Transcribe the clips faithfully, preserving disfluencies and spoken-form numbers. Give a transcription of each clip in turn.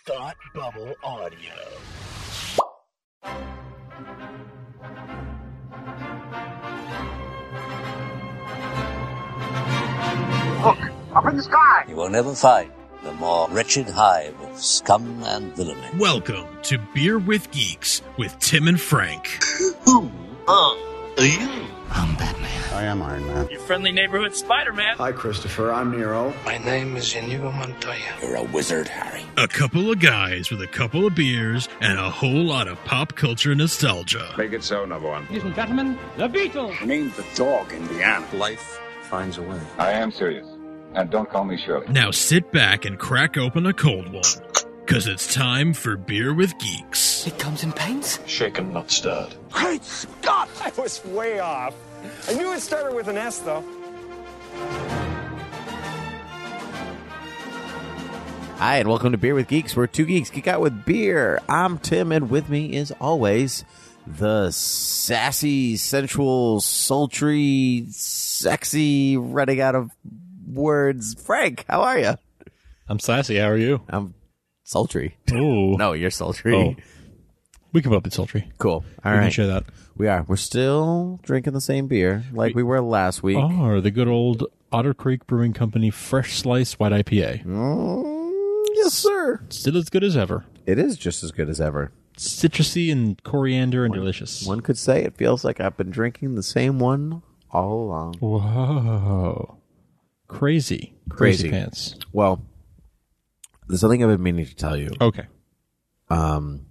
Thought Bubble Audio. Look, up in the sky! You will never find the more wretched hive of scum and villainy. Welcome to Beer with Geeks with Tim and Frank. Who are you? I'm Batman. I am Iron Man. Your friendly neighborhood Spider-Man. Hi, Christopher. I'm Nero. My name is Inigo Montoya. You're a wizard, Harry. A couple of guys with a couple of beers and a whole lot of pop culture nostalgia. Make it so, number one. Ladies and gentlemen, the Beatles. Name the dog, Indiana. Life finds a way. I am serious. And don't call me Shirley. Now sit back and crack open a cold one, because it's time for Beer with Geeks. It comes in paints? Shaken, not stirred. Great Scott! I was way off. I knew it started with an S, though. Hi, and welcome to Beer with Geeks, where two geeks geek out with beer. I'm Tim, and with me is always the sassy, sensual, sultry, sexy, running out of words, Frank. How are you? I'm sassy. How are you? I'm sultry. Oh. No, you're sultry. Oh. We can both be sultry. Cool. All we right. can share that. We are. We're still drinking the same beer like we, we were last week. Oh, the good old Otter Creek Brewing Company Fresh Slice White I P A. Mm, yes, sir. Still as good as ever. It is just as good as ever. Citrusy and coriander and one, delicious. One could say it feels like I've been drinking the same one all along. Whoa. Crazy. Crazy. Crazy pants. Well, there's something I've been meaning to tell you. Okay. Um,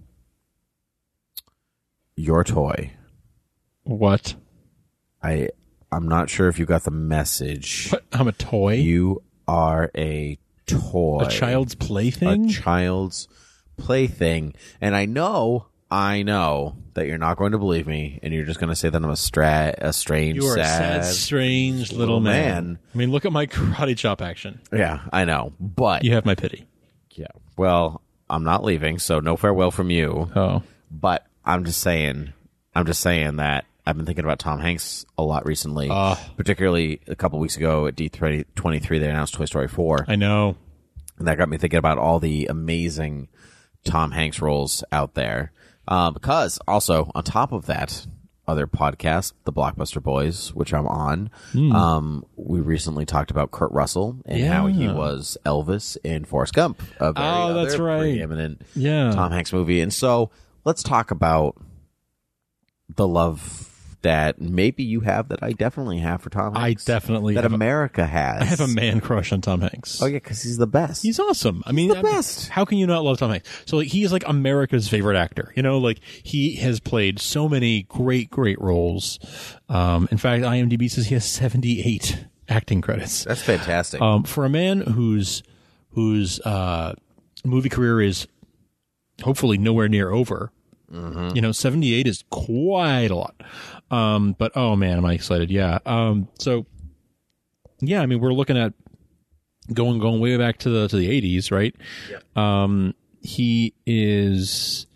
your toy. What? I, I'm not sure if you got the message. What? I'm a toy? You are a toy. A child's plaything? A child's plaything. And I know, I know that you're not going to believe me, and you're just going to say that I'm a, stra- a strange, You are sad, a sad, strange little, little man. man. I mean, look at my karate chop action. Yeah, I know. But You have my pity. yeah. Well, I'm not leaving, so no farewell from you. Oh. But I'm just saying, I'm just saying that I've been thinking about Tom Hanks a lot recently. Uh, particularly a couple weeks ago at D twenty-three, they announced Toy Story four. I know. And that got me thinking about all the amazing Tom Hanks roles out there. Uh, because also, on top of that, other podcast, The Blockbuster Boys, which I'm on, Mm. um, we recently talked about Kurt Russell and Yeah. how he was Elvis in Forrest Gump. A very Oh, that's other right. preeminent Yeah. Tom Hanks movie. And so let's talk about the love that maybe you have that I definitely have for Tom I Hanks. definitely That have a- America has. I have a man crush on Tom Hanks. Oh, yeah, because he's the best. He's awesome. I mean, the I mean, best. how can you not love Tom Hanks? So like, he's like America's favorite actor. You know, like he has played so many great, great roles. Um, in fact, IMDb says he has seventy-eight acting credits. That's fantastic. Um, for a man whose whose uh, movie career is hopefully nowhere near over. Mm-hmm. You know, seventy-eight is quite a lot. Um, but oh man, am I excited? Yeah. Um, so yeah, I mean, we're looking at going going way back to the to the eighties, right? Yeah. Um, he is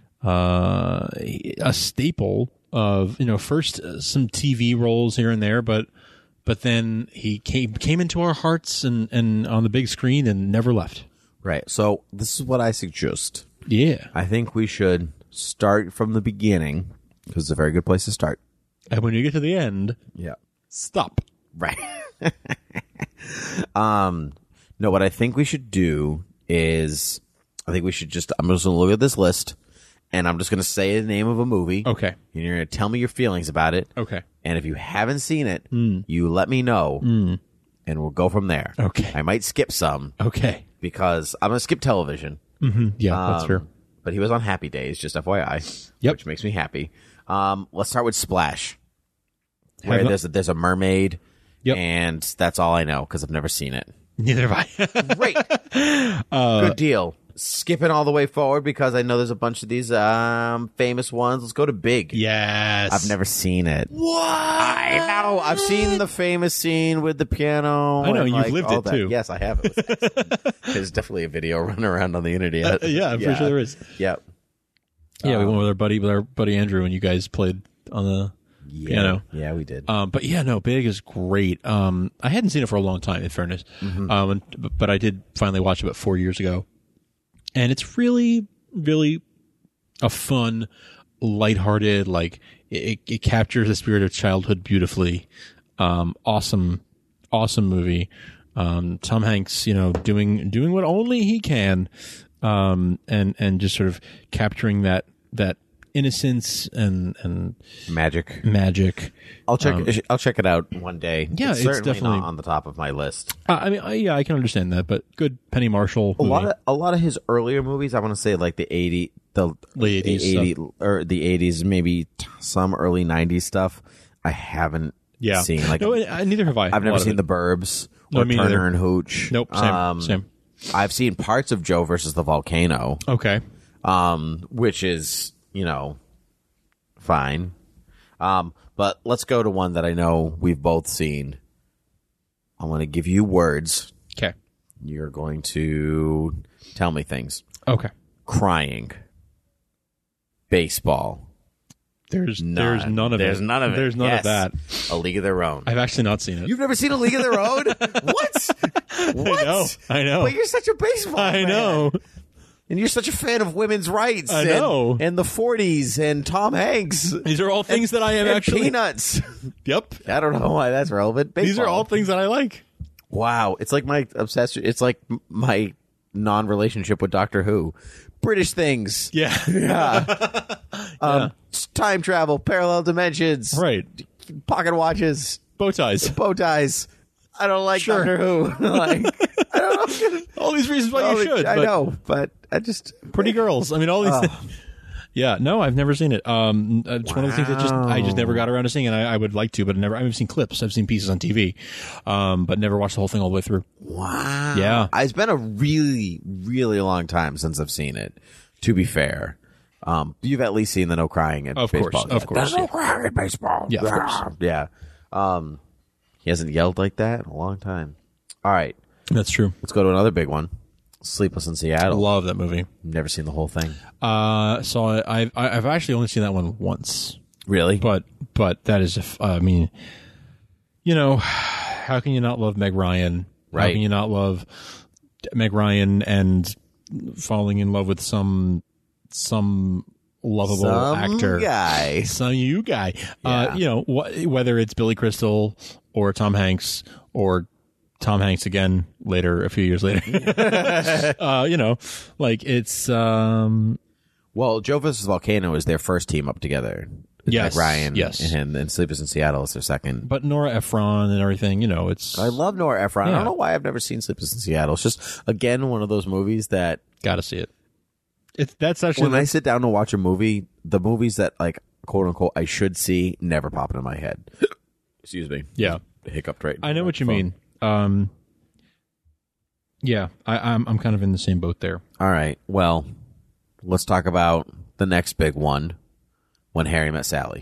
uh, a staple of, you know, first uh, some T V roles here and there, but but then he came came into our hearts and and on the big screen and never left. Right. So this is what I suggest. Yeah. I think we should start from the beginning because it's a very good place to start. And when you get to the end, Yeah. stop. Right. um, no, what I think we should do is I think we should just, I'm just going to look at this list and I'm just going to say the name of a movie. Okay. And you're going to tell me your feelings about it. Okay. And if you haven't seen it, Mm. you let me know Mm. and we'll go from there. Okay. I might skip some Okay. because I'm going to skip television. Mm-hmm. Yeah, that's Um, fair. But he was on Happy Days, just F Y I, Yep. which makes me happy. Um, let's start with Splash, where Have not- there's a, there's a mermaid, Yep. and that's all I know because I've never seen it. Neither have I. Great, uh, good deal. Skipping all the way forward because I know there's a bunch of these um, famous ones. Let's go to Big. Yes. I've never seen it. What? I know. I've seen the famous scene with the piano. I know, and, you've like, lived all it, that. too. Yes, I have. It was excellent. There's definitely a video running around on the internet. Uh, yeah, I'm pretty sure there is. Yep. Yeah, we Um, went with our buddy, with our buddy Andrew, and you guys played on the Yeah, piano. Yeah, we did. Um, but yeah, no, Big is great. Um, I hadn't seen it for a long time, in fairness. Mhm. Um, and, but I did finally watch it about four years ago. and it's really, really a fun, lighthearted, like it, it captures the spirit of childhood beautifully. Um, awesome, awesome movie. Um, Tom Hanks, you know, doing doing what only he can, um, and and just sort of capturing that that innocence and and magic, magic. I'll check. Um, I'll check it out one day. Yeah, it's, it's certainly definitely not on the top of my list. Uh, I mean, I, yeah, I can understand that, but good Penny Marshall A movie. lot of a lot of his earlier movies, I want to say like the eighty, the Late eighties the eighty stuff. or the eighties, maybe t- some early nineties stuff. I haven't yeah. seen. Like, no, uh, neither have I. I've a never lot of seen it. The Burbs No, or me Turner neither. and Hooch. Nope, same, Um, same. I've seen parts of Joe versus the Volcano, Okay. um, which is you know fine. Um, but let's go to one that I know we've both seen. I want to give you words. Okay. You're going to tell me things. Okay. Crying. Baseball. There's None. there's none of There's it. none of it. There's none Yes. of that. A League of Their Own. I've actually not seen it. You've never seen A League of Their Own? What? What? I know. I know. But you're such a baseball I fan. know. And you're such a fan of women's rights. I and, know. And the forties and Tom Hanks. These are all things that I am and actually. Peanuts. Yep. I don't know why that's relevant. Baseball. These are all things that I like. Wow. It's like my obsession. It's like m- my non-relationship with Doctor Who. British things. Yeah. Yeah. um, time travel, parallel dimensions. Right. Pocket watches. Bow ties. Bow ties. I don't like Sure. Doctor Who. Like, I don't know. All these reasons why All you the- should. I but know, but I just Pretty girls. I mean, all these. Oh. things. Yeah. No, I've never seen it. Um, it's one of the things that just I just never got around to seeing, and I, I would like to, but I never. I've seen clips. I've seen pieces on T V, um, but never watched the whole thing all the way through. wow. Yeah. It's been a really, really long time since I've seen it. To be fair, um, you've at least seen the no crying in Of course, baseball. of course. There's no crying in baseball. Yeah, of course. Yeah. Um, he hasn't yelled like that in a long time. All right, That's true. let's go to another big one. Sleepless in I Seattle. love that movie. Never seen the whole thing. Uh, saw it. I've I've actually only seen that one once. Really? But but that is, if, uh, I mean, you know, how can you not love Meg Ryan? How Right. can you not love Meg Ryan and falling in love with some some lovable Some actor guy. some you guy? Uh, Yeah. you know, wh- whether it's Billy Crystal or Tom Hanks or Tom Hanks again later, a few years later. uh, you know, like it's um, Well, Joe versus Volcano is their first team up together. Yes, Meg Ryan yes. and, and Sleepless in Seattle is their second. but Nora Ephron and everything. You know, it's I love Nora Ephron. I Yeah. don't know why I've never seen Sleepless in Seattle. It's just, again, one of those movies that Gotta see it. It's that's actually when I sit down to watch a movie, the movies that, like, quote unquote, I should see never pop into my head. Excuse me. yeah. Hiccuped right. I know what you phone. mean. Um, yeah, I, I'm I'm kind of in the same boat there. All right. Well, let's talk about the next big one, When Harry Met Sally.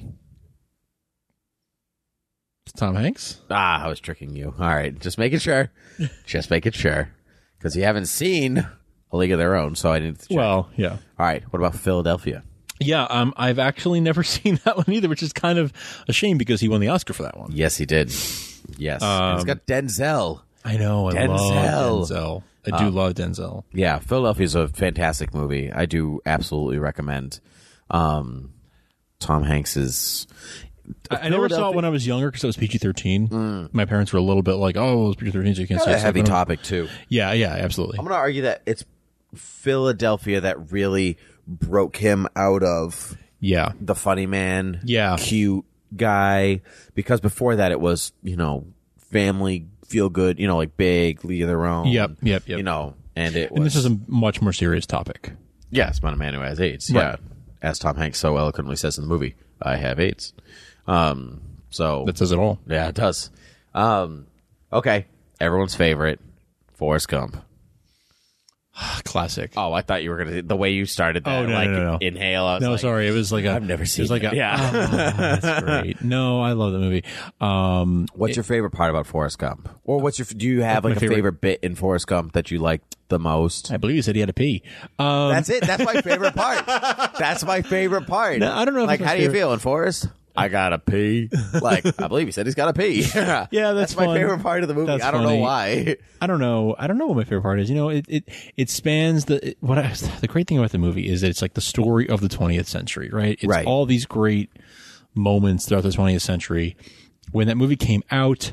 Tom Hanks. Ah, I was tricking you. All right. Just making sure. Just making sure. Because you haven't seen A League of Their Own, so I didn't check. Well, yeah, All right. What about Philadelphia? yeah. Um, I've actually never seen that one either, which is kind of a shame because he won the Oscar for that one. Yes, he did. Yes. Um, it's got Denzel. I know. I Denzel. love Denzel. I do love Denzel. Yeah, Philadelphia is a fantastic movie. I do absolutely recommend. Um, Tom Hanks is. I, I never saw it when I was younger because it was P G thirteen. My parents were a little bit like, "Oh, it was P G thirteen, so you can't see a it." heavy So I don't- topic too. Yeah, yeah, absolutely. I'm going to argue that it's Philadelphia that really broke him out of Yeah, the funny man, Yeah. cute guy. Because before that, it was you know family feel good, you know like Big, League of Their Own. Yep, yep, yep. You know, and it was and this is a much more serious topic. yes, about a man who has AIDS. Right. Yeah, as Tom Hanks so eloquently says in the movie, "I have AIDS." Um, so That says it all. yeah, it does. Um, okay, everyone's favorite, Forrest Gump. Classic. Oh, I thought you were gonna the way you started that. Oh, no, like no, no, no. inhale. I was No, like, sorry. It was like a. I've never It seen was like it. a. Yeah. Oh, that's great. No, I love the movie. Um, What's your favorite part about Forrest Gump? Or what's your? Do you have My like a favorite- favorite bit in Forrest Gump that you liked the most? I believe you said he had to pee. Um, That's it. That's my favorite part. That's my favorite part. No, I don't know if Like, it's my how do you favorite. feel in Forrest? I gotta pee. Like, I believe he said he's gotta pee. Yeah, that's, that's my fun. favorite part of the movie. That's I don't funny. know why. I don't know. I don't know what my favorite part is. You know, it it, it spans the it, what I, the great thing about the movie is that it's like the story of the twentieth century, right? It's Right. all these great moments throughout the twentieth century. When that movie came out,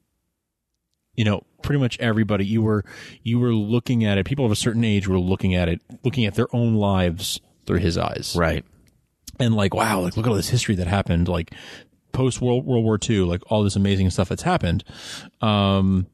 you know, pretty much everybody you were you were looking at it. People of a certain age were looking at it, looking at their own lives through his eyes, Right. and like, wow, like look at all this history that happened, like post World World War Two, like all this amazing stuff that's happened. Um,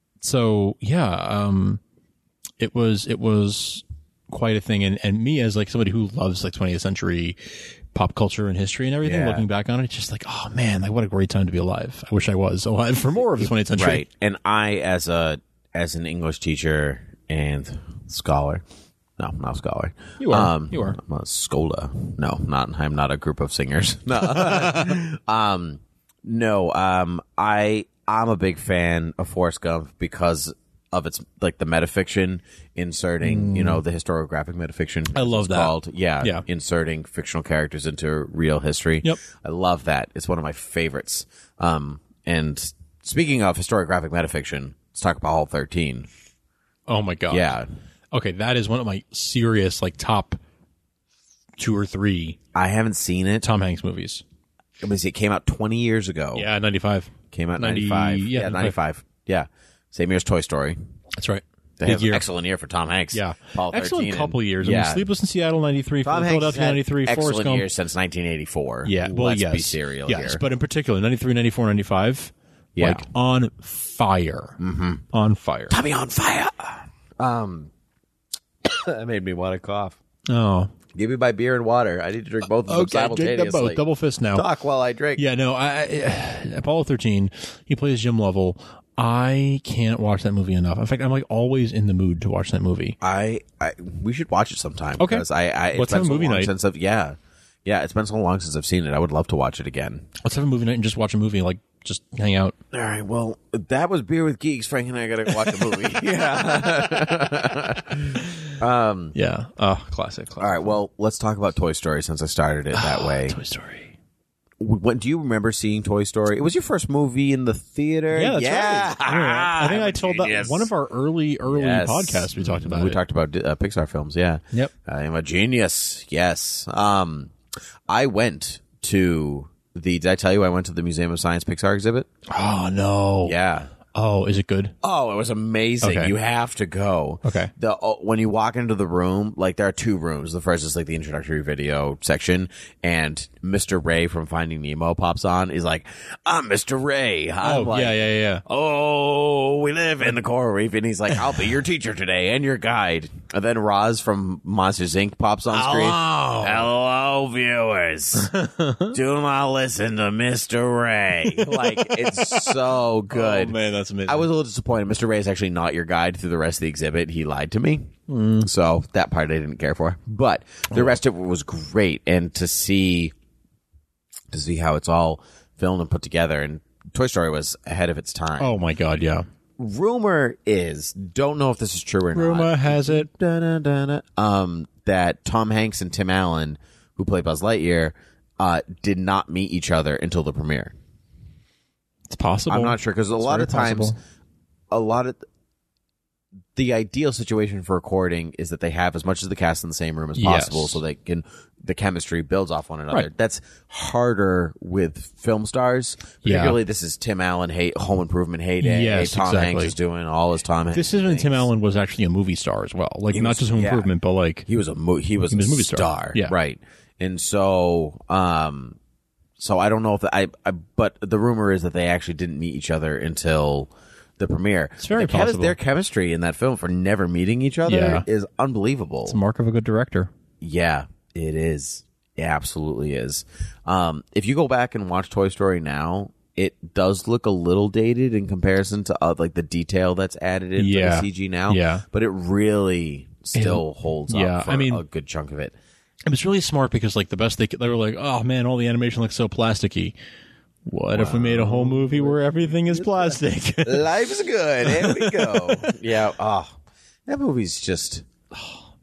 so yeah, um, it was it was quite a thing, and and me as like somebody who loves like twentieth century pop culture and history and everything, Yeah. looking back on it, it's just like, oh man, like what a great time to be alive. I wish I was alive for more of the twentieth century. Right. And I, as a as an English teacher and scholar, no, not a scholar. You are. Um, You are. I'm a schola. No, not. I'm not a group of singers. No. um, no. Um, I I'm a big fan of Forrest Gump because of its like the metafiction inserting, mm. you know, the historiographic metafiction. I love it's that. Called. Yeah, yeah, inserting fictional characters into real history. Yep, I love that. It's one of my favorites. Um, and speaking of historiographic metafiction, let's talk about Hall thirteen. Oh my god. Yeah. Okay, that is one of my serious like top two or three. I haven't seen it. Tom Hanks movies. It was. It came out twenty years ago. Yeah, ninety-five. Came out in ninety, ninety-five. Yeah, yeah, ninety-five. Yeah. Same year as Toy Story. That's right. They Big have year. an excellent year for Tom Hanks. Yeah. Paul excellent couple and, years. I yeah. mean, Sleepless in Seattle, ninety-three. Tom Hanks Philadelphia, had ninety-three. Forrest excellent Gump. years since nineteen eighty-four. Yeah. Well, Let's yes. be serial yes, here. but in particular, ninety-three, ninety-four, ninety-five. Yeah. Like on fire. Mm-hmm. On fire. Tommy on fire. Um, that made me want to cough. Oh. Give me my beer and water. I need to drink both of them Okay, simultaneously. drink them both. Double fist now. Talk while I drink. Yeah, no, I, I Apollo thirteen, he plays Jim Lovell. I can't watch that movie enough. In fact, I'm like always in the mood to watch that movie. I, I we should watch it sometime. Okay. Because I, I it's Let's been have a so movie long night. Since I've, yeah, yeah. It's been so long since I've seen it. I would love to watch it again. Let's have a movie night and just watch a movie, like just hang out. All right. Well, that was Beer with Geeks. Frank and I got to watch a movie. yeah. um. Yeah. Oh, classic, classic. All right. Well, let's talk about Toy Story since I started it that way. Toy Story. When do you remember seeing Toy Story? It was your first movie in the theater. Yeah, that's yeah. right. I, I think I'm I a told genius. that one of our early, early Yes. podcasts. We talked about We it. talked about uh, Pixar films. Yeah. Yep. I am a genius. Yes. Um, I went to the. Did I tell you I went to the Museum of Science Pixar exhibit? Oh no. Yeah. Oh, is it good? Oh, it was amazing. Okay. You have to go. Okay. The oh, when you walk into the room, like there are two rooms. The first is like the introductory video section, and Mister Ray from Finding Nemo pops on. He's like, "I'm Mister Ray." I'm Oh, like, yeah, yeah, yeah. Oh, we live in the coral reef, and he's like, "I'll be your teacher today and your guide." And then Roz from Monsters Incorporated pops on screen. Hello. Hello, viewers. Do not listen to Mister Ray. Like, it's so good. Oh man, that's amazing. I was a little disappointed. Mister Ray is actually not your guide through the rest of the exhibit. He lied to me. Mm. So that part I didn't care for. But the rest of it was great. And to see, to see how it's all filmed and put together. And Toy Story was ahead of its time. Oh my god, yeah. Rumor is, don't know if this is true or not. Rumor has it. Da-da-da-da, um, that Tom Hanks and Tim Allen, who played Buzz Lightyear, uh, did not meet each other until the premiere. It's possible. I'm not sure because a It's lot very of times, possible. a lot of the ideal situation for recording is that they have as much of the cast in the same room as Yes. possible, so they can the chemistry builds off one another. Right. That's harder with film stars. Yeah. Particularly, this is Tim Allen, hey, Home Improvement heyday. Yes, Tom exactly. Hanks is doing all his Tom Hanks. This is when things. Tim Allen was actually a movie star as well. Like He not was- just Home yeah. Improvement, but like He was a mo- he was, He was a a movie star. star. Yeah. Right. And so, um, so I don't know if I, I, but the rumor is that they actually didn't meet each other until the premiere. It's very the chemis- possible. Their chemistry in that film for never meeting each other Yeah. is unbelievable. it's a mark of a good director. Yeah, it is. It absolutely is. Um, if you go back and watch Toy Story now, it does look a little dated in comparison to uh, like the detail that's added into Yeah. the C G now. Yeah. But it really still holds yeah, up for I mean- a good chunk of it. It was really smart because like the best they could, they were like, oh man, all the animation looks so plasticky. What if we made a whole movie where everything is plastic? Life's good. Here we go. Yeah. Oh, that movie's just oh,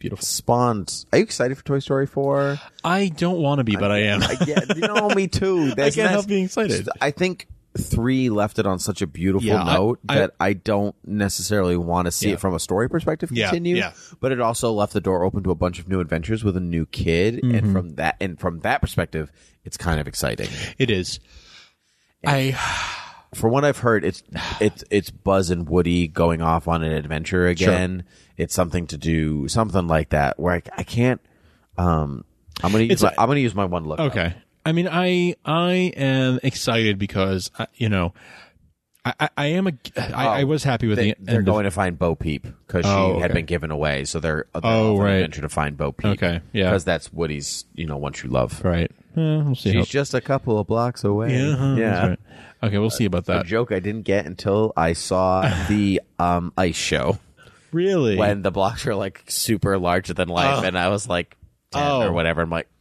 beautiful. spawned. Are you excited for Toy Story four? I don't want to be, but I, I am. I, yeah, you know, me too. That's, I can't that's, help being excited. I think three left it on such a beautiful yeah, note I, that I, I don't necessarily want to see yeah. it from a story perspective continue. Yeah, yeah. But it also left the door open to a bunch of new adventures with a new kid, Mm-hmm. and from that and from that perspective, it's kind of exciting. It is. And I. From what I've heard, it's it's it's Buzz and Woody going off on an adventure again. Sure. It's something to do, something like that. Where I, I can't. Um, I'm gonna use It's my, a- I'm gonna use my one look. Okay. I mean, I I am excited because I, you know, I, I, I am a I, I was happy with They, the. they're end going of, to find Bo Peep because she Oh, had okay. been given away, so they're, they're Oh, off on an right. adventure to find Bo Peep. Okay, yeah. because that's Woody's, you know, one true love. Right. Eh, we'll see. She's how- just a couple of blocks away. yeah. huh, yeah. that's right. Okay, we'll see about A that. joke I didn't get until I saw the um, ice show Really? when the blocks were like super larger than life, Oh. and I was like ten Oh. or whatever. I'm like,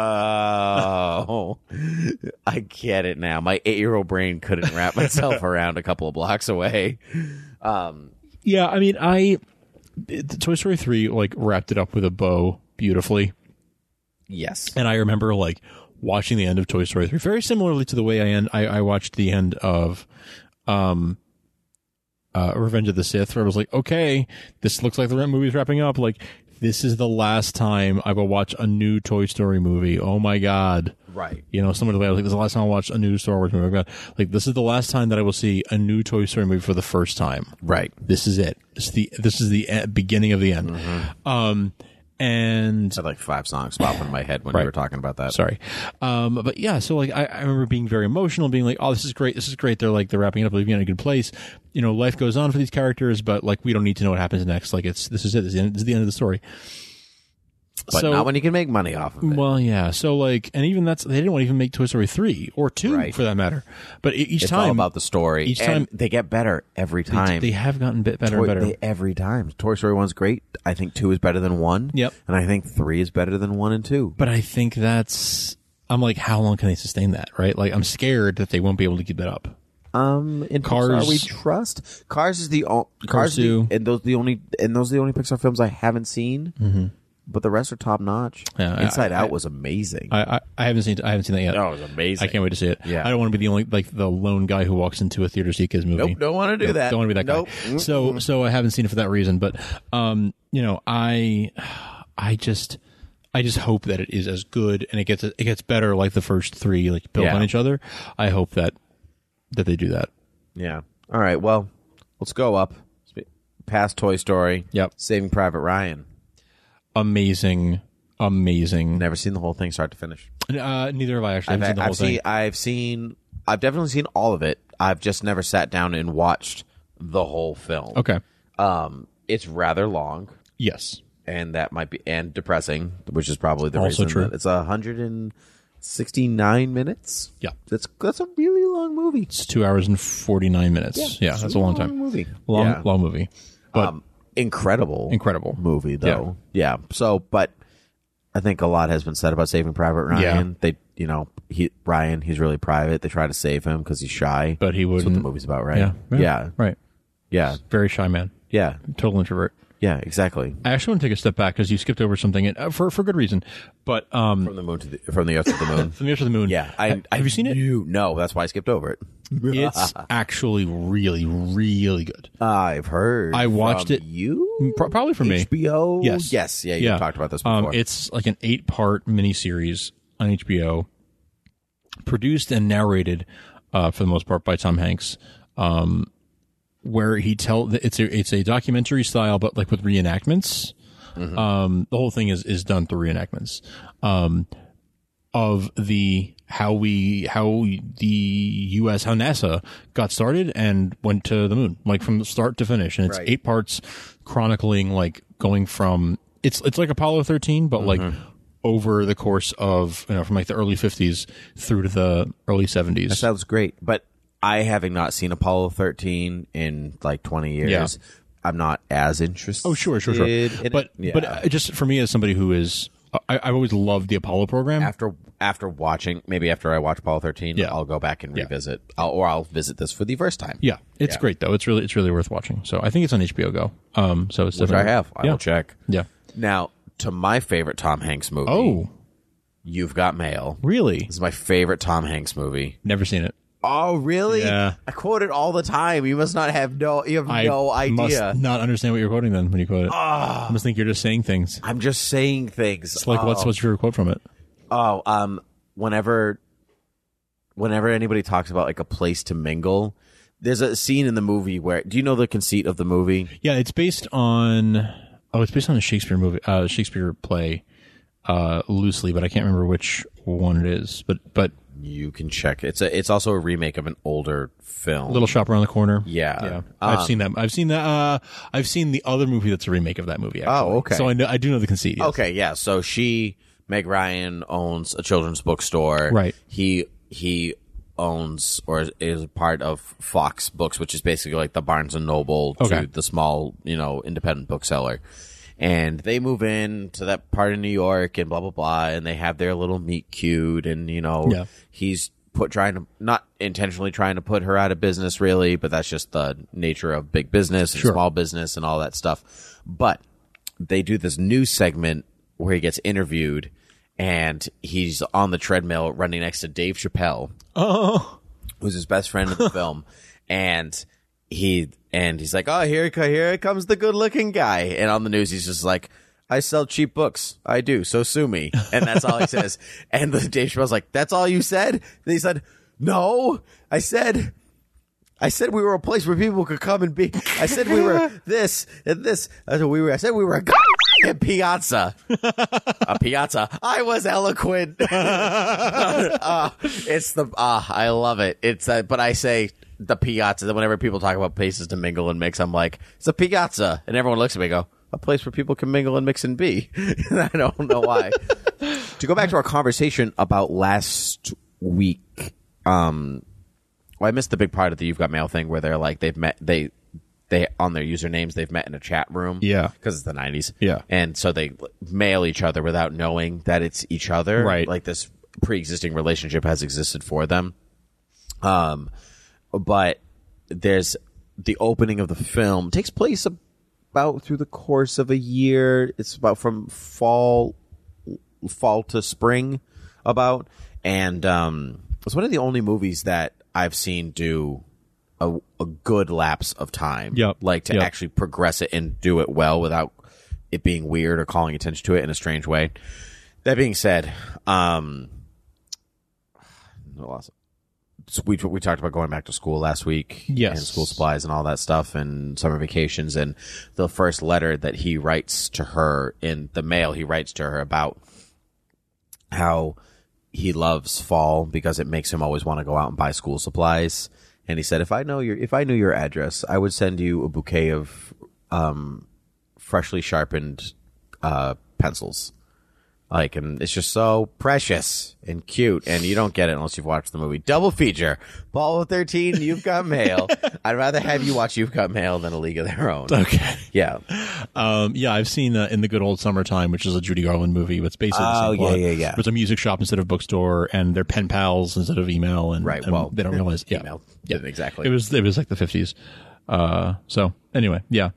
oh, I get it now. My eight year old brain couldn't wrap myself around a couple of blocks away. Um, Yeah, I mean, I the Toy Story three like wrapped it up with a bow beautifully, yes, and I remember like watching the end of Toy Story three very similarly to the way I end. I, I watched the end of, um, uh, Revenge of the Sith, where I was like, okay, this looks like the movie's wrapping up. Like, this is the last time I will watch a new Toy Story movie. Oh my god! right. You know, similar to the way I was like, this is the last time I watched a new Star Wars movie. Oh my god! Like, this is the last time that I will see a new Toy Story movie for the first time. Right. This is it. This is the this is the e- beginning of the end. Mm-hmm. Um, and I had like five songs pop in my head when Right. you were talking about that. sorry, um, but yeah. So like, I, I remember being very emotional, being like, "Oh, this is great. This is great." They're like, they're wrapping it up, leaving it in a good place. You know, life goes on for these characters, but like, we don't need to know what happens next. Like, it's this is it. This is the end, this is the end of the story. But so, not when you can make money off of it. Well, yeah. So like, and even that's they didn't want to even make Toy Story three or two Right. for that matter. But e- each it's time, all about the story. Each and time they get better every they, time. they have gotten bit better Toy, and better. They, every time. Toy Story one's great. I think two is better than one. Yep. And I think three is better than one and two. But I think that's. I'm like, how long can they sustain that? Right? Like, I'm scared that they won't be able to keep that up. Um, in Cars- Pixar we trust. Cars is the o- Cars Cars the, two. and those the only and those are the only Pixar films I haven't seen. Mm-hmm. But the rest are top notch. Yeah, I- Inside I- Out I- was amazing. I, I I haven't seen I haven't seen that yet. oh, it was amazing. I can't wait to see it. Yeah. I don't want to be the only like the lone guy who walks into a theater to see a kids movie. Nope, don't want to do Nope, that. Don't want to be that nope. guy. So so I haven't seen it for that reason. But um, you know, I I just I just hope that it is as good and it gets it gets better like the first three, like built Yeah. on each other. I hope that that they do that. Yeah. All right. Well, let's go up past Toy Story. Yep. Saving Private Ryan. Amazing, amazing. Never seen the whole thing start to finish. Uh, neither have I actually. I I've, haven't seen the whole I've thing. seen. I've seen. I've definitely seen all of it. I've just never sat down and watched the whole film. Okay. Um, it's rather long, Yes. and that might be and depressing, which is probably the Also reason true. that it's a hundred and sixty-nine minutes. Yeah. That's that's a really long movie. It's two hours and forty nine minutes. Yeah, it's that's a long long time. movie. Long, Yeah. long movie. But um, incredible, incredible. movie though. Yeah. So, but I think a lot has been said about Saving Private Ryan. Yeah. They, you know, he Ryan, he's really private. They try to save him because he's shy. But he That's what the wouldn't- movie's about, right? Yeah, yeah, Yeah. right. Yeah. Very shy man. Yeah. Total introvert. Yeah. Exactly. I actually want to take a step back because you skipped over something and, uh, for for good reason. But um, From the moon to the from the earth to the moon. From the Earth to the Moon. Yeah. I, have I you seen it? knew- No, that's why I skipped over it. It's actually really, really good. I've heard. I watched from it- You Pro- probably from me. H B O. Yes. Yes. Yeah. You talked about this before. Um, it's like an eight part miniseries on H B O, produced and narrated uh, for the most part by Tom Hanks. Um, where he tell it's a it's a documentary style, but like with reenactments. Mm-hmm. Um, the whole thing is is done through reenactments um, of the how we how the U S how NASA got started and went to the moon, like from start to finish, and it's Right. eight parts chronicling like going from it's it's like Apollo thirteen, but like over the course of you know from like the early fifties through to the early seventies. That sounds great, but I having not seen Apollo thirteen in like twenty years, Yeah. I'm not as interested. Oh, sure, sure, sure. in But it. Yeah. but uh, just for me as somebody who is, I, I've always loved the Apollo program. after after watching, maybe after I watch Apollo thirteen, Yeah. I'll go back and Yeah. revisit, I'll, or I'll visit this for the first time. Yeah, it's Yeah. great though. It's really it's really worth watching. So I think it's on H B O Go. Um, so it's Which I definitely- have. I yeah. will check. Yeah, Now, to my favorite Tom Hanks movie. Oh. You've Got Mail. Really? This is my favorite Tom Hanks movie. Never seen it. Oh, really? Yeah. I quote it all the time. You must not have no. You have I no idea. must not understand what you're quoting then when you quote it. Oh. I must think you're just saying things. I'm just saying things. It's like, oh. what's what's your quote from it? Oh, um, whenever, whenever anybody talks about like a place to mingle, there's a scene in the movie where. Do you know the conceit of the movie? Yeah, it's based on. Oh, it's based on a Shakespeare movie, uh, Shakespeare play, uh, loosely, but I can't remember which one it is. But but you can check. It's a. It's also a remake of an older film. Little Shop Around the Corner. Yeah, yeah. Um, I've seen that. I've seen that. Uh, I've seen the other movie that's a remake of that movie. Actually. Oh, okay. So I know. I do know the conceit. Yes. Okay, yeah. So she, Meg Ryan, owns a children's bookstore. Right. He he owns or is, is part of Fox Books, which is basically like the Barnes and Noble to Okay. the small, you know, independent bookseller. And they move in to that part of New York and blah blah blah, and they have their little meet cute, and you know, Yeah. he's put trying to not intentionally trying to put her out of business, really, but that's just the nature of big business and Sure. small business and all that stuff. But they do this news segment where he gets interviewed, and he's on the treadmill running next to Dave Chappelle, Oh. who's his best friend in the film, and he and he's like, "Oh, here, here comes the good-looking guy," and on the news he's just like, "I sell cheap books. I do. So sue me." And that's all he says. And the Dave Chappelle's like, "That's all you said?" And he said, "No, I said." I said we were a place where people could come and be. I said we were this and this. I said we were. I said we were a goddamn piazza. A piazza. I was eloquent. uh, it's the. Ah, uh, I love it. It's. Uh, but I say the piazza. Whenever people talk about places to mingle and mix, I'm like, it's a piazza, and everyone looks at me and go, a place where people can mingle and mix and be. I don't know why. To go back to our conversation about last week. Um. Well, I missed the big part of the You've Got Mail thing where they're like they've met they they on their usernames they've met in a chat room. Yeah, because it's the nineties. Yeah, and so they mail each other without knowing that it's each other. Right, like this pre-existing relationship has existed for them. Um, but there's the opening of the film takes place about through the course of a year. It's about from fall fall to spring, about and um, it's one of the only movies that I've seen do a, a good lapse of time. Yep. Like to yep. actually progress it and do it well without it being weird or calling attention to it in a strange way. That being said, um, we we talked about going back to school last week. Yes. And school supplies and all that stuff and summer vacations. And the first letter that he writes to her in the mail, he writes to her about how he loves fall because it makes him always want to go out and buy school supplies. And he said, if I know your, if I knew your address, I would send you a bouquet of, um, freshly sharpened, uh, pencils. Like, and it's just so precious and cute, and you don't get it unless you've watched the movie. Double feature. Apollo thirteen, You've Got Mail. I'd rather have you watch You've Got Mail than A League of Their Own. Okay. Yeah. Um, yeah, I've seen uh, In the Good Old Summertime, which is a Judy Garland movie. It's basically the Oh, same yeah, plot. yeah, yeah. It's a music shop instead of bookstore, and they're pen pals instead of email. And, Right, and well, they don't realize. Yeah. email. Yeah, Exactly. It was, it was like the fifties. Uh, so anyway, yeah.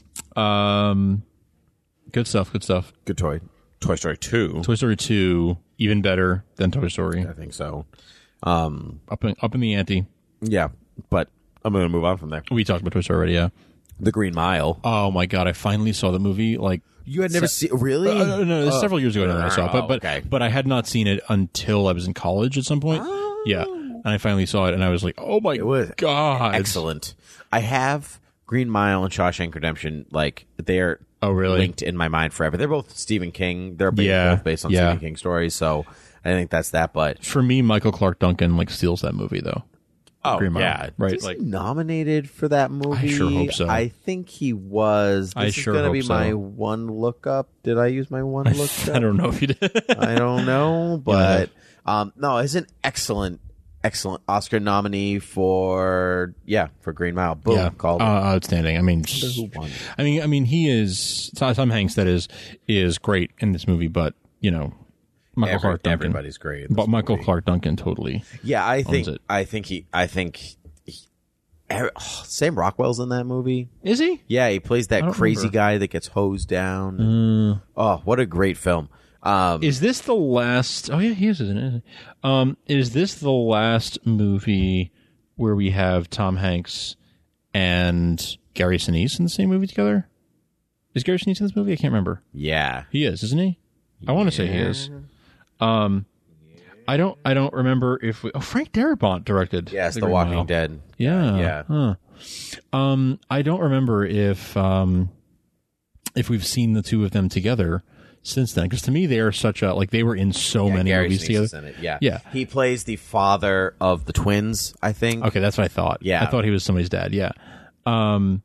Um, good stuff, good stuff. Good toy. Toy Story two. Toy Story two, even better than Toy Story. I think so. Um, up in, up in the ante. Yeah, but I'm going to move on from there. We talked about Toy Story already, yeah. The Green Mile. Oh my god, I finally saw the movie. Like you had never se- seen really? Uh, no, no, uh, several years ago now that I saw it, but but okay. but I had not seen it until I was in college at some point. Oh. Yeah, and I finally saw it, and I was like, oh my It was god, excellent. I have Green Mile and Shawshank Redemption. Like they're oh really linked in my mind forever. They're both Stephen King. They're both Yeah, based on yeah. Stephen King stories. So I think that's that. But For me, Michael Clark Duncan like steals that movie though. oh Green Mile, yeah, right? Was Like he nominated for that movie? I sure hope so. I think he was. This I is sure gonna hope be so. my one lookup. Did I use my one lookup? I don't know if you did. I don't know, but um, no, it's an excellent, excellent Oscar nominee for yeah for Green Mile. Boom, yeah, called uh, it. outstanding. I mean, just, Who won? I mean, I mean, he is Tom Hanks. That is is great in this movie, but you know, Michael Every- Clark Duncan. everybody's great in But this Michael movie. Clark Duncan totally. Yeah, I think it. I think he I think he, oh, Sam Rockwell's in that movie. Is he? Yeah, he plays that crazy remember. guy that gets hosed down. Mm. Oh, what a great film. Um, is this the last... Oh, yeah, he is, isn't it? Um, is this the last movie where we have Tom Hanks and Gary Sinise in the same movie together? Is Gary Sinise in this movie? I can't remember. Yeah. He is, isn't he? I want to say he is. Um, I don't I don't remember if we... Oh, Frank Darabont directed. Yes, The, Green Walking Mile. Dead. Yeah. Yeah. Huh. Um, I don't remember if um, if we've seen the two of them together since then. Because to me, they are such a... Like, they were in so Yeah, many Gary movies Sinise together. is in it. Yeah. Yeah. He plays the father of the twins, I think. Okay, that's what I thought. Yeah. I thought he was somebody's dad. Yeah. Um,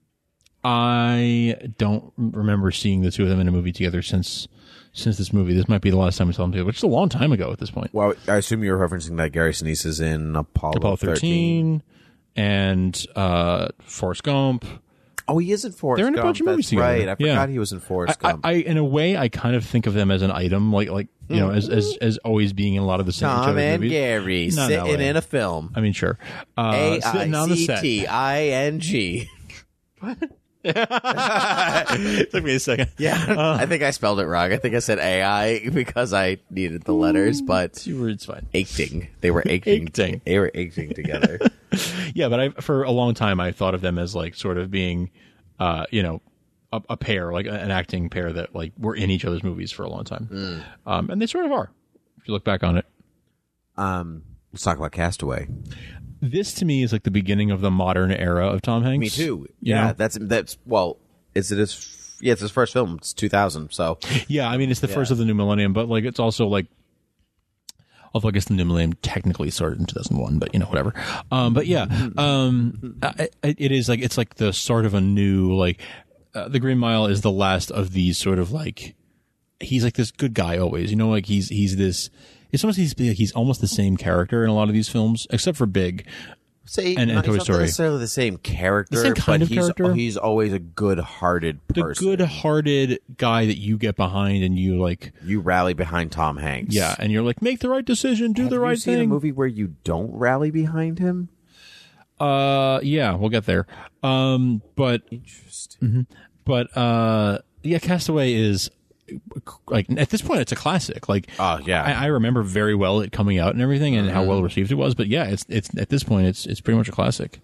I don't remember seeing the two of them in a movie together since since this movie. This might be the last time we saw them together, which is a long time ago at this point. Well, I assume you're referencing that Gary Sinise is in Apollo, Apollo thirteen. thirteen and uh, Forrest Gump. Oh, he is in Forrest They're in a Gump. bunch of movies That's together. right. I Yeah. forgot he was in Forrest I, Gump. I, I, in a way, I kind of think of them as an item, like like you know, as as as always being in a lot of the same each Tom other's and movies. Gary Not in that sitting way. in a film. I mean, sure. Uh, A sitting on I the C set. T I N G. Took me a second. Yeah, Uh, I think I spelled it wrong. I think I said A I because I needed the letters, but you were, it's fine. acting. They were acting. Acting. They were acting together. Yeah, but I for a long time I thought of them as like sort of being, uh, you know, a, a pair, like an acting pair that like were in each other's movies for a long time, Mm. um, and they sort of are. If you look back on it, Um, let's talk about Castaway. this to me is like the beginning of the modern era of Tom Hanks. Me too. You Yeah, know? that's that's well. Is it his? Yeah, it's his first film. It's two thousand. So Yeah, I mean it's the Yeah. first of the new millennium, but like it's also like, although I guess the new millennium technically started in two thousand one, but you know whatever. Um, but yeah, um, I, I, it is like it's like the start of a new like. Uh, the Green Mile is the last of these sort of like. He's like this good guy always, you know, like he's he's this. It's almost he's like he's almost the same character in a lot of these films, except for Big. say And- and not, Toy he's not Story. necessarily the same character, The same kind but of he's character? he's always a good-hearted The person. good-hearted guy that you get behind and you like, You rally behind Tom Hanks. yeah, and you're like, make the right decision, do Have the you right seen thing. a movie where you don't rally behind him? Uh, yeah, we'll get there. Um, but Interesting. but uh, yeah, Castaway is like at this point it's a classic. Like, Oh yeah. I, I remember very well it coming out and everything, and how well received it was. But yeah, it's it's at this point it's it's pretty much a classic.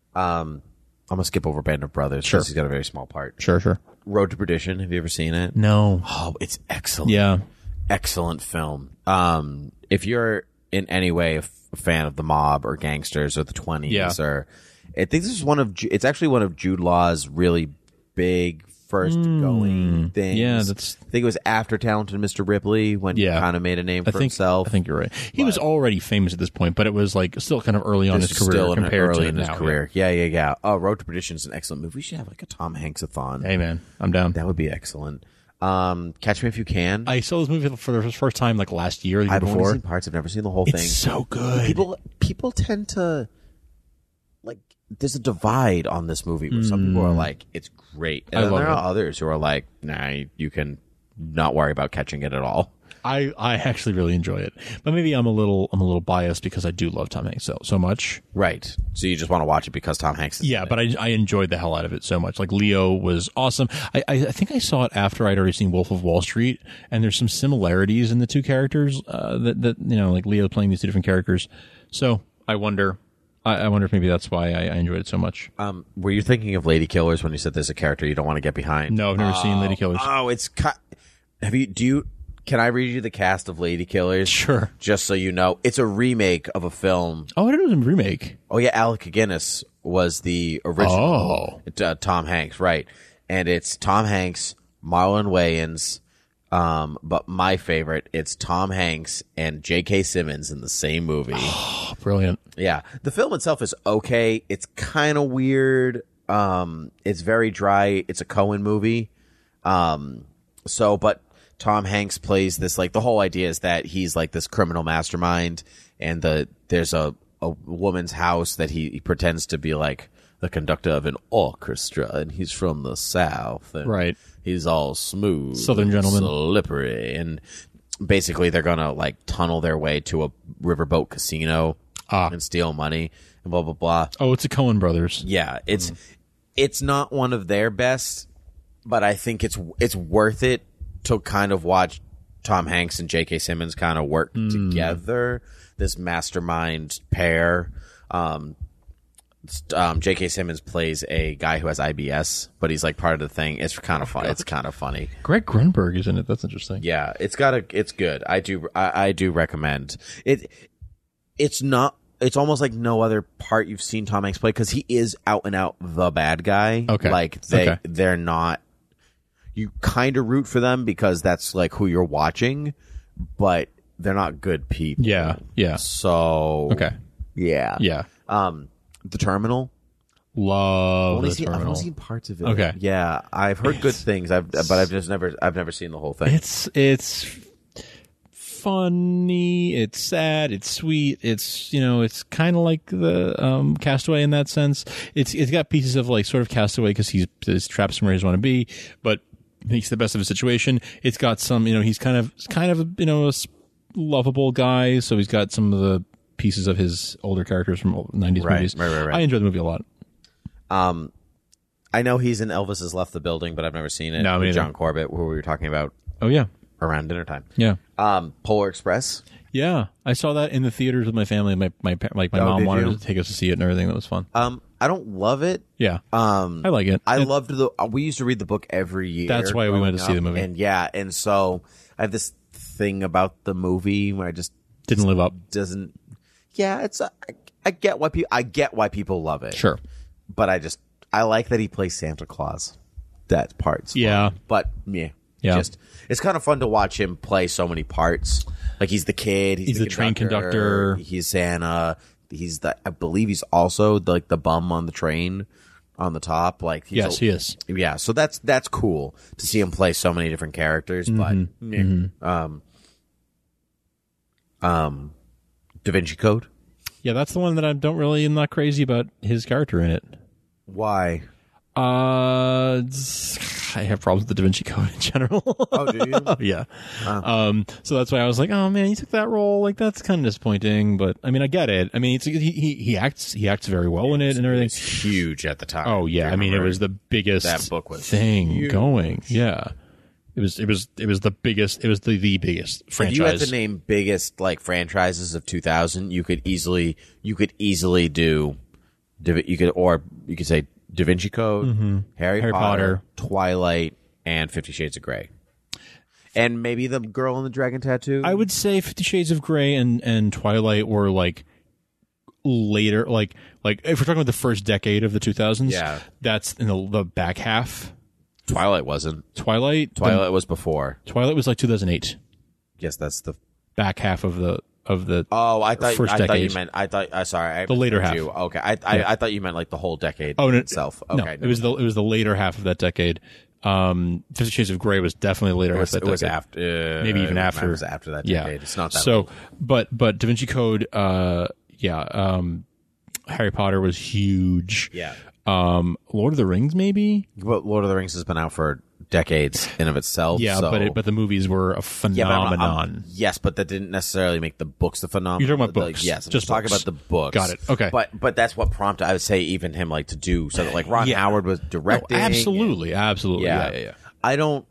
um, I'm gonna skip over Band of Brothers Sure. because he's got a very small part. Sure, sure. Road to Perdition. Have you ever seen it? No. Oh, it's excellent. Yeah. Excellent film. Um, if you're in any way a, f- a fan of the mob or gangsters or the twenties, Yeah. or I think this is one of Ju- it's actually one of Jude Law's really big first going things. Yeah, that's- I think it was after Talented Mister Ripley when Yeah. he kind of made a name I for think himself. I think you're right. He was already famous at this point, but it was like still kind of early on in This his is career still in compared early to in his now, career. Yeah, yeah, yeah. Oh, Road to Perdition is an excellent movie. We should have like a Tom Hanks-a-thon. Yeah. Hey man, I'm down. That would be excellent. Um, Catch Me If You Can. I saw this movie for the first time like last year, the year I've only before. seen parts. I've never seen the whole It's thing. so good. People people tend to like. There's a divide on this movie where some people are like, "It's great," and I then love there are it. others who are like, "Nah, you can not worry about catching it at all." I, I actually really enjoy it, but maybe I'm a little I'm a little biased because I do love Tom Hanks so so much. Right. So you just want to watch it because Tom Hanks is Yeah, in it. but I, I enjoyed the hell out of it so much. Like Leo was awesome. I, I, I think I saw it after I'd already seen Wolf of Wall Street, and there's some similarities in the two characters. Uh, that that you know, like Leo playing these two different characters. So I wonder, I, I wonder if maybe that's why I, I enjoyed it so much. Um, were you thinking of Lady Killers when you said there's a character you don't want to get behind? No, I've never seen Lady Killers. Oh, it's ki- have you? Do you? Can I read you the cast of Lady Killers? Sure. Just so you know, it's a remake of a film. Oh, I didn't know it was a remake. Oh yeah, Alec Guinness was the original. Oh. uh, Tom Hanks, right? And it's Tom Hanks, Marlon Wayans, um, but my favorite, it's Tom Hanks and J K. Simmons in the same movie. Oh, brilliant. Yeah, the film itself is okay. It's kind of weird. Um, it's very dry. It's a Coen movie. Um, so, but Tom Hanks plays this, like, the whole idea is that he's like this criminal mastermind, and the there's a, a woman's house that he, he pretends to be like the conductor of an orchestra, and he's from the South. And Right. He's all smooth. Southern gentleman. Slippery. And basically they're going to like tunnel their way to a riverboat casino Ah. and steal money. blah blah blah. Oh, it's a Coen Brothers. Yeah, it's Mm. it's not one of their best, but I think it's it's worth it to kind of watch Tom Hanks and J K. Simmons kind of work Mm. together. This mastermind pair. Um, um, J K. Simmons plays a guy who has I B S, but he's like part of the thing. It's kind of fun. It's kind of funny. Greg Grunberg is in it. That's interesting. Yeah, it's got a. It's good. I do. I, I do recommend it. It's not. It's almost like no other part you've seen Tom Hanks play because he is out and out the bad guy. Okay. Like they Okay. they're not. You kind of root for them because that's like who you're watching, but they're not good people. Yeah. Yeah. So Okay. Yeah. Yeah. Um, The Terminal. Love I've only the seen, I've Terminal. only seen parts of it. Okay. Yeah, I've heard good things. I've but I've just never I've never seen the whole thing. It's it's funny. It's sad. It's sweet. It's you know. It's kind of like the um, Castaway in that sense. It's it's got pieces of like sort of Castaway because he's he's trapped somewhere he doesn't want to be, but makes the best of his situation. It's got some you know. He's kind of kind of you know a lovable guy. So he's got some of the pieces of his older characters from nineties Right, movies. right, right, right. I enjoy the movie a lot. Um, I know he's in Elvis Has Left the Building, but I've never seen it. No, me with neither. John Corbett, who we were talking about Oh yeah, around dinner time. yeah. Um, Polar Express. Yeah, I saw that in the theaters with my family. My my pa- like my Oh, mom did wanted you? to take us to see it and everything. That was fun. Um, I don't love it. Yeah, Um, I like it. I It- loved the. uh, We used to read the book every year. That's why we growing went to see up, the movie. And yeah, and so I have this thing about the movie where I just Didn't live up. doesn't. Yeah, it's. I, I get why people. I get why people love it. Sure. but I just I like that he plays Santa Claus. That part's fun. Yeah. but yeah, Yeah. Just it's kind of fun to watch him play so many parts. Like he's the kid, he's, He's the train conductor. he's Santa. He's the I believe he's also the, like the bum on the train on the top. Like he's Yes, a- he is. Yeah, so that's that's cool to see him play so many different characters. Mm-hmm. But yeah. um, um, Da Vinci Code. Yeah, that's the one that I don't really am not crazy about his character in it. Why? Uh, I have problems with the Da Vinci Code in general. Oh, do you? yeah. Um, so that's why I was like, oh man, you took that role. Like that's kind of disappointing. But I mean, I get it. I mean, it's, he he he acts he acts very well in it and everything. It's huge at the time. Oh yeah, I mean, it Remember? was the biggest That book was thing huge. going. Yeah, it was it was it was the biggest. It was the the biggest If franchise. you had to name biggest like franchises of two thousand, you could easily you could easily do Da- you could or you could say Da Vinci Code, Harry, Harry Potter, Potter. Twilight, and Fifty Shades of Grey, and maybe the Girl in the Dragon Tattoo. I would say Fifty Shades of Grey and, and Twilight were like later, like like if we're talking about the first decade of the two thousands, Yeah. that's in the, the back half. Twilight wasn't. Twilight, Twilight was before. the, Twilight was like two thousand eight, Yes, that's the. back half of the of the. Oh, I thought First I thought you decade. meant I thought. I sorry, I The later misheard half. you. Okay, I I, Yeah. I thought you meant like the whole decade. Oh, no, itself. no, Okay, it was the it was the later half of that decade. Um, Fifty Shades of Grey was definitely the later It half was, of that it was decade. after. Uh, Maybe even it after. was after that Yeah. decade. It's not that. so, old. but but Da Vinci Code, uh, yeah, um, Harry Potter was huge. Yeah. Um, Lord of the Rings, maybe. But Lord of the Rings has been out for decades in of itself. Yeah, so. but it, but the movies were a Yeah, but I'm- I'm- phenomenon. yes, but that didn't necessarily make the books the phenomenon. You're talking about Like, books. yes, I'm Just just talking books. about the books. Got it. Okay. But but that's what prompted. I would say even him like to do so that like Ron Yeah. Howard was No, directing. absolutely, absolutely. Yeah. Yeah, yeah, yeah. I don't.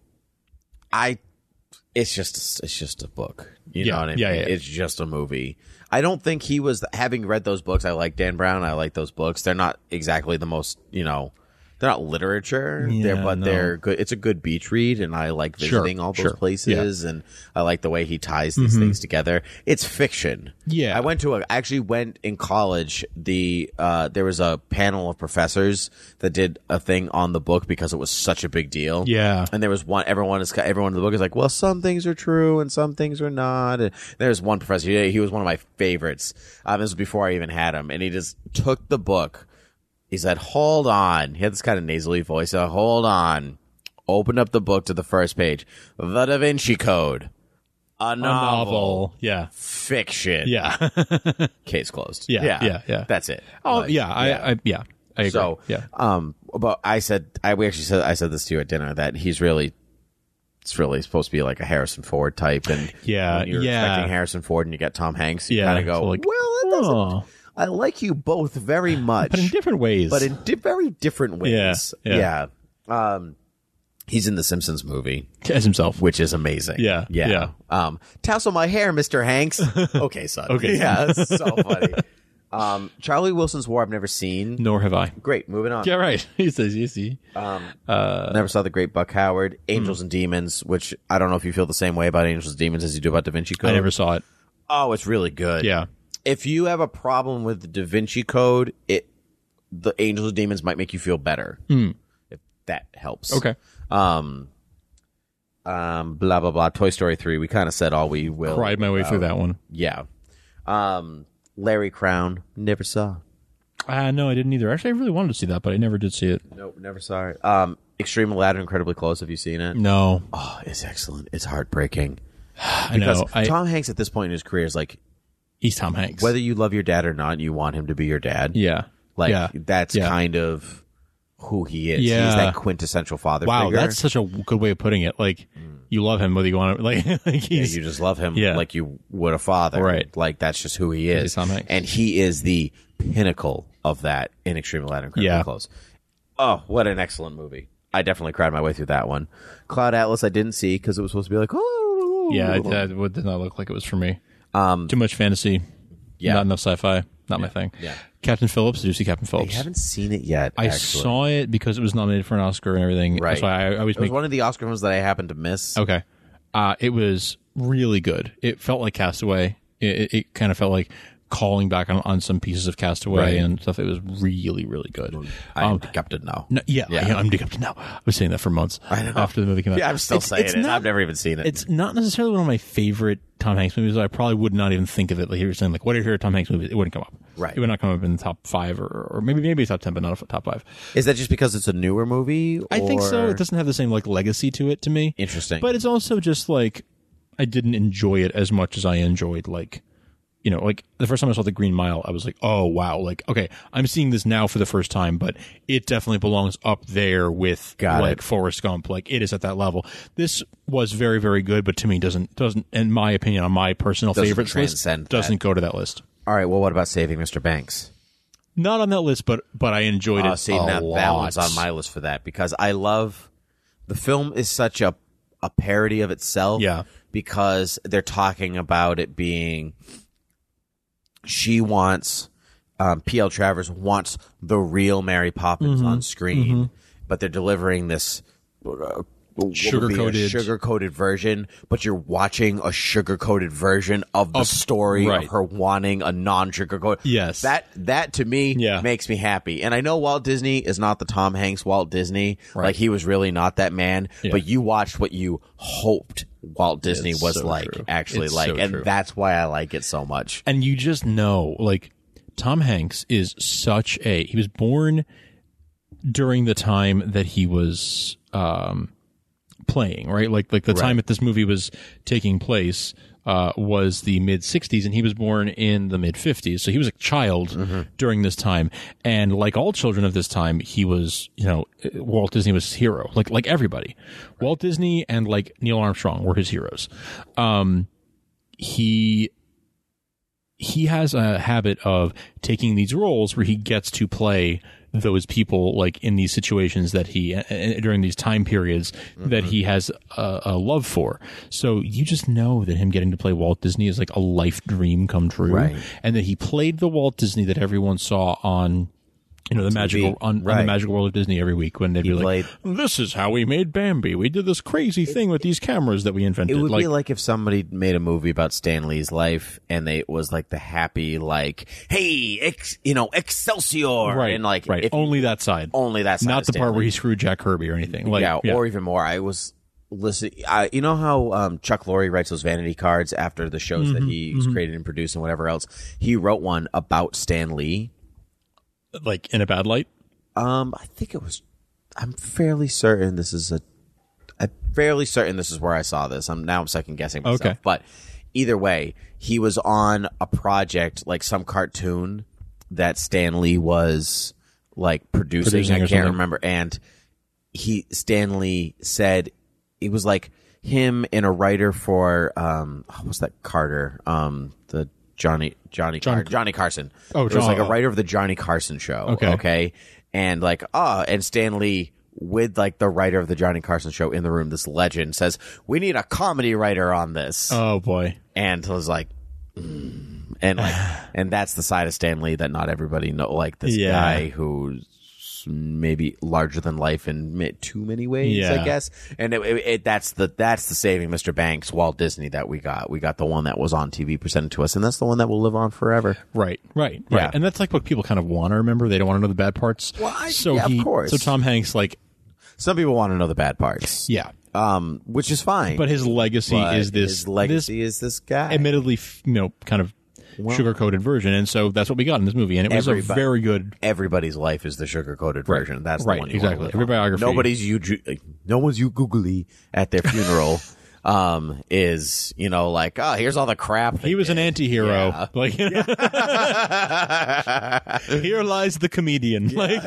I. It's just it's just a book. You Yeah, know what I mean? yeah, yeah. It's just a movie. I don't think he was having read those books. I like Dan Brown. I like those books. They're not exactly the most you know. They're not literature, Yeah, they're, but no. they're good. It's a good beach read, and I like Sure, visiting all those sure. places, and I like the way he ties these things together. It's fiction. Yeah. I went to a, I actually went in college. The uh, there was a panel of professors that did a thing on the book because it was such a big deal. Yeah. and there was one. Everyone is everyone in the book is like, well, some things are true and some things are not. And there's one professor. He, he was one of my favorites. Um, this was before I even had him, and he just took the book. He said, hold on. He had this kind of nasally voice. Uh, hold on. Opened up the book to the first page. The Da Vinci Code. A novel. A novel. Yeah. Fiction. Yeah. Case closed. Yeah, yeah, yeah. That's it. oh Like, yeah. I, I yeah. I agree. So, yeah. um, but I said, I we actually said, I said this to you at dinner that he's really, it's really supposed to be like a Harrison Ford type. And Yeah, when you're yeah. expecting Harrison Ford and you get Tom Hanks, you Yeah, kind of go, so like, well, it doesn't. oh. I like you both very much, but in different ways. But in di- very different ways. Yeah, yeah. yeah. Um, he's in the Simpsons movie as himself, which is amazing. Yeah, yeah. yeah. Um, tassel my hair, Mister Hanks. Okay, son. Okay, yeah, it's so funny. Um, Charlie Wilson's War I've never seen. Nor have I. Great, moving on. Yeah, right. He says, you see. Um, uh, never saw the great Buck Howard. Angels mm. and Demons, which I don't know if you feel the same way about Angels and Demons as you do about Da Vinci Code. I never saw it. Oh, it's really good. Yeah. If you have a problem with the Da Vinci Code, it the Angels and Demons might make you feel better. Mm. If that helps. Okay. Um, um, blah, blah, blah. Toy Story three. We kind of said all we will. Cried my way about. through that one. Yeah. Um, Larry Crown. Never saw. Uh, no, I didn't either. Actually, I really wanted to see that, but I never did see it. Nope, never saw it. Um, Extreme Ladder, Incredibly Close. Have you seen it? No. Oh, it's excellent. It's heartbreaking. I because know. I, Tom Hanks at this point in his career is like, he's Tom Hanks. Whether you love your dad or not, you want him to be your dad. Yeah. Like, yeah. that's yeah. kind of who he is. Yeah. He's that quintessential father wow, figure. that's such a good way of putting it. Like, mm. you love him whether you want to, like, like he's, yeah, you just love him yeah. like you would a father. Right. Like, that's just who he is. He's Tom Hanks. And he is the pinnacle of that in Extreme Ladder, Incredibly yeah. Close. Oh, what an excellent movie. I definitely cried my way through that one. Cloud Atlas I didn't see because it was supposed to be like, oh. Yeah, that it did not look like it was for me. Um, Too much fantasy. Yeah. Not enough sci-fi. Not yeah. my thing. Yeah. Captain Phillips. Did you see Captain Phillips? I haven't seen it yet. I actually. saw it because it was nominated for an Oscar and everything. Right. So I, I always it was make... one of the Oscar ones that I happened to miss. Okay. Uh, it was really good. It felt like Castaway. It, it, it kind of felt like calling back on, on some pieces of Castaway right. and stuff. It was really, really good. I'm um, the captain now. No, yeah, yeah. yeah, I'm the captain now. I was saying that for months I know. after the movie came out. Yeah, I'm still it's, saying it's it. Not, I've never even seen it. It's not necessarily one of my favorite Tom Hanks movies. I probably would not even think of it. Like you were saying, like what if you hear a Tom Hanks movie? It wouldn't come up. Right. It would not come up in the top five or, or maybe maybe top ten, but not a top five. Is that just because it's a newer movie? I think so. or- It doesn't have the same like legacy to it to me. Interesting. But it's also just like I didn't enjoy it as much as I enjoyed like. You know, like the first time I saw The Green Mile, I was like, oh, wow. Like, okay, I'm seeing this now for the first time, but it definitely belongs up there with Got like it. Forrest Gump. Like it is at that level. This was very, very good, but to me doesn't, doesn't, in my opinion, on my personal Doesn't favorites list, transcend that. doesn't go to that list. All right, well, what about Saving Mister Banks? Not on that list, but, but I enjoyed Oh, it see, a now lot. that one's on my list for that because I love the film is such a a parody of itself. Yeah. Because they're talking about it being she wants um, P L Travers wants the real Mary Poppins Mm-hmm. on screen, mm-hmm. but they're delivering this uh, Sugar-coated. sugar-coated version, but you're watching a sugar-coated version of the Of- story right. of her wanting a non-sugar-coated. Yes. That that to me Yeah. makes me happy. And I know Walt Disney is not the Tom Hanks Walt Disney. Right. Like he was really not that man, Yeah. but you watched what you hoped Walt Disney It's was so like, true. actually It's like, so and true. that's why I like it so much. And you just know, like, Tom Hanks is such a, he was born during the time that he was, um, playing, right? Like, like the Right. time that this movie was taking place, uh, was the mid sixties and he was born in the mid fifties. So he was a child Mm-hmm. during this time. And like all children of this time, he was, you know, Walt Disney was his hero, like, like everybody. Right. Walt Disney and like Neil Armstrong were his heroes. Um, he, he has a habit of taking these roles where he gets to play those people like in these situations that he uh, during these time periods mm-hmm. that he has a, a love for. So you just know that him getting to play Walt Disney is like a life dream come true, Right. and that he played the Walt Disney that everyone saw on. You know, the magical on, right. on the Magical World of Disney every week when they'd He be like, played- "This is how we made Bambi. We did this crazy thing with these cameras that we invented." It would like, be like if somebody made a movie about Stan Lee's life and they it was like the happy, like, hey, ex, you know, Excelsior. right, And like, right. if- Only that side. only that side Not of the Stan part where Lee. he screwed Jack Kirby or anything. Like, yeah, yeah, or even more. I was listening. I, you know how um, Chuck Lorre writes those vanity cards after the shows Mm-hmm, that he's created and produced and whatever else? He wrote one about Stan Lee. like in a bad light. Um, I think it was. I'm fairly certain this is a. I'm fairly certain this is where I saw this. I'm now I'm second guessing myself. Okay. But either way, he was on a project like some cartoon that Stan Lee was like producing. Producing I or can't something. remember. And he Stan Lee said it was like him and a writer for um what was that Carter um the Johnny Johnny John- Car- Johnny Carson. Oh, it was like a John- writer of the Johnny Carson show. Okay. okay, and like ah, and Stan Lee with like the writer of the Johnny Carson show in the room. This legend says, "We need a comedy writer on this." Oh boy! And I was like, mm. and like, and that's the side of Stan Lee that not everybody know. Like this Yeah. guy who's maybe larger than life in ma- too many ways, Yeah. I guess. And it, it, it, that's the that's the saving Mister Banks Walt Disney that we got. We got the one that was on T V presented to us, and that's the one that will live on forever. Right, right, Yeah. right. And that's like what people kind of want to remember. They don't want to know the bad parts. Well, I- so yeah, of he, course. So Tom Hanks, like, Some people want to know the bad parts, yeah, um, which is fine. but his legacy But is this. His legacy this is this guy. admittedly, f- you know, kind of Well- sugar-coated version, and so that's what we got in this movie, and it was a Everybody- very good. Everybody's life is the sugar-coated version. That's the Right, one you exactly. want to Every live on. biography. Nobody's you. No one's you googly at their funeral. um, is you know like oh here's all the crap. He was an anti-hero. Yeah. Like, here lies the comedian. Like,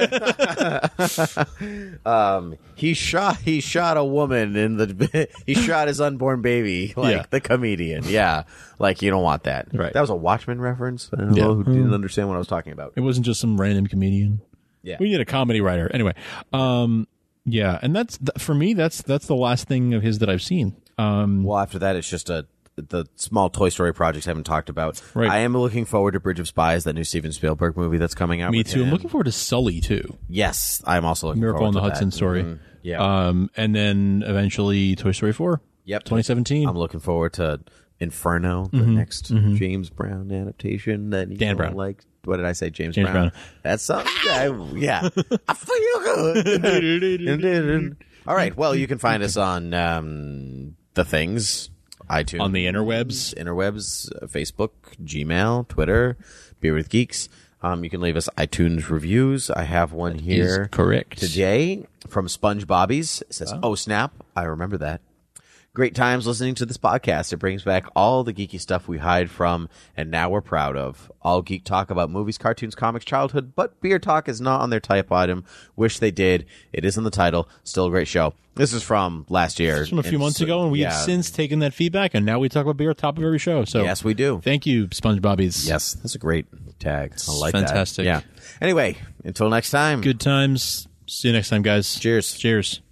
um, he shot he shot a woman in the he shot his unborn baby like Yeah. the comedian. Yeah, like you don't want that. Right. That was a Watchmen reference. I don't Yeah. know who didn't understand what I was talking about. it wasn't just some random comedian. Yeah. We need a comedy writer. Anyway, um, yeah, and that's th- for me. That's that's the last thing of his that I've seen. Um, Well, after that, it's just a the small Toy Story projects I haven't talked about. Right. I am looking forward to Bridge of Spies, that new Steven Spielberg movie that's coming out. me with too. him. I'm looking forward to Sully too. Yes, I'm also looking Miracle forward on the to Hudson that. story. Mhm. Yeah. Um, and then eventually Toy Story four. Yep. twenty seventeen. I'm looking forward to Inferno, the next James Brown adaptation that you Dan don't Brown. like. What did I say? James, James Brown. Brown. That's something. I, yeah. I feel good. All right. Well, you can find us on um, the things, iTunes, On the interwebs. interwebs, uh, Facebook, Gmail, Twitter, Beer with Geeks. Um, you can leave us iTunes reviews. I have one here is correct. today from Sponge Bobbies. It says, "Oh snap! I remember that." Great times listening to this podcast. It brings back all the geeky stuff we hide from and now we're proud of. All geek talk about movies, cartoons, comics, childhood, but beer talk is not on their type item. Wish they did. It is in the title. Still a great show. This is from last year. This was from a few And months so- ago, and we yeah. have since taken that feedback, and now we talk about beer at the top of every show. So Yes, we do. Thank you, SpongeBobbies. Yes, that's a great tag. I like fantastic. that. Yeah. Anyway, until next time. Good times. See you next time, guys. Cheers. Cheers.